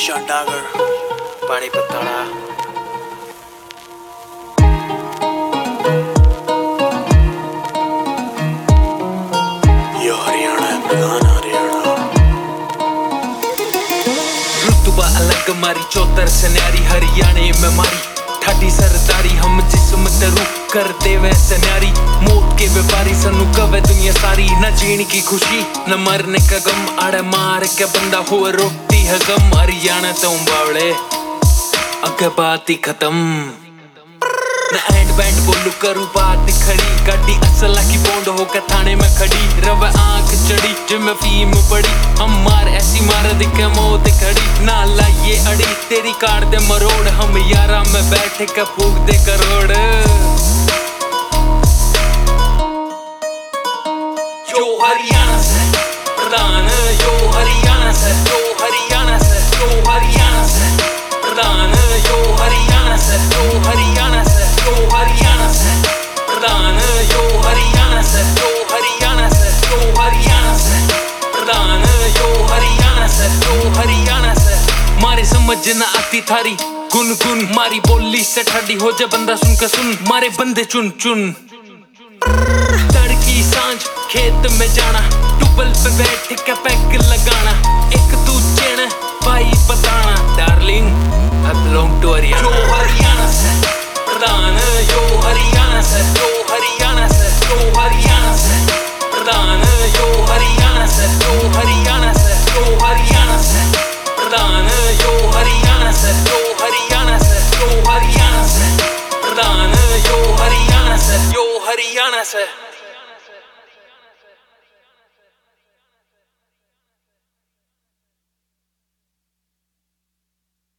शांडागर पानी पत्ताड़ा ये हरियाणा है, प्रधान हरियाणा। रुतबा अलग मारी चौतर से न्यारी हरियाणे में मारी ठाडी सरदारी हम जिस्म ते रूह कर दे वैसे न्यारी मौत के व्यापारी सनु कवे दुनिया सारी न जीने की खुशी न मरने का गम आड़े मार के बंदा हुए रोटी है गम हरियाणा तो बावड़े अगे बात ही खत्म न एंड बैंड बोलू करू बात खड़ी गाड़ी असला की बोंड होकर थाने में खड़ी रवे आंख चढ़ी जिम फीम पड़ी हम मार ऐसी मार दिखे मौत खड़ी ना लाइए अड़ी तेरी कार दे मरोड़ हम यारा में बैठे के फूक दे करोड़ यो हरियाणा से प्रधान यो हरियाणा से यो हरियाणा से यो हरियाणा से प्रधान यो हरियाणा से यो हरियाणा से यो हरियाणा से प्रधान यो हरियाणा से यो हरियाणा से यो हरियाणा से प्रधान यो हरियाणा से यो हरियाणा से मारे समझ न आती थारी गुन गुन मारी बोली से ठंडी हो जा बंदा सुन के सुन मारे बंदे चुन चुन तड़की सांझ खेत में जाना टूबल पे बैठ के पैक लगाना एक दूजे ने भाई बताना darling I belong to Haryana यो हरियाणा से प्रधान यो हरियाणा से यो हरियाणा से यो हरियाणा से प्रधान यो हरियाणा से यो हरियाणा से यो हरियाणा से प्रधान यो हरियाणा से यो हरियाणा से यो हरियाणा से प्रधान यो हरियाणा से यो हरियाणा से